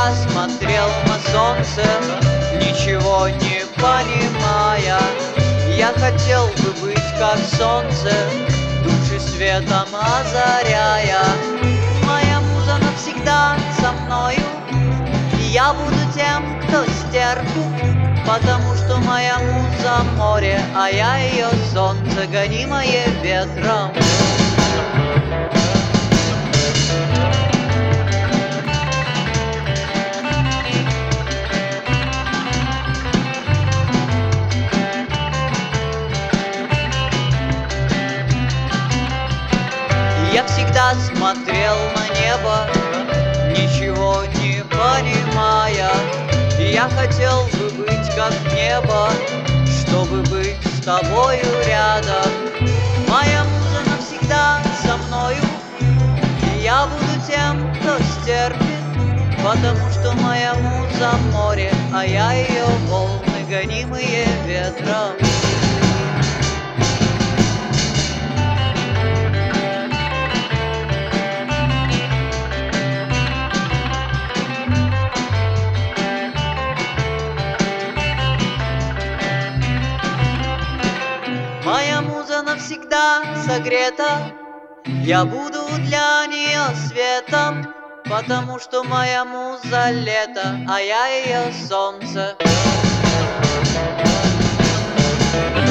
всегда смотрел на солнце, ничего не понимая. Я хотел бы быть как солнце, души светом озаряя. Моя муза навсегда со мною, и я буду тем, кто стерпит, потому что моя муза море, а я ее солнце, гонимое ветром. Я всегда смотрел на небо, ничего не понимая. И я хотел бы быть как небо, чтобы быть с тобою рядом. Моя муза навсегда со мною, и я буду тем, кто стерпит, потому что моя муза море, а я ее волны, гонимые ветром. Моя муза навсегда согрета, я буду для нее светом, потому что моя муза лето, а я ее солнце.